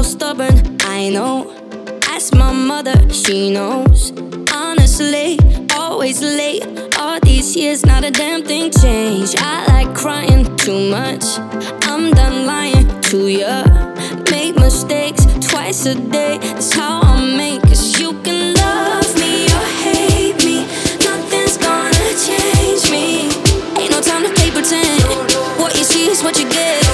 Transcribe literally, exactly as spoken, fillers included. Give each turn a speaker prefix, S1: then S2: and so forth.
S1: stubborn, I know. Ask my mother, she knows. Honestly, always late. All these years, not a damn thing changed. I like crying too much. I'm done lying to ya. Make mistakes twice a day. That's how I make. Cause you can love me or hate me. Nothing's gonna change me. Ain't no time to play pretend. What you see is what you get.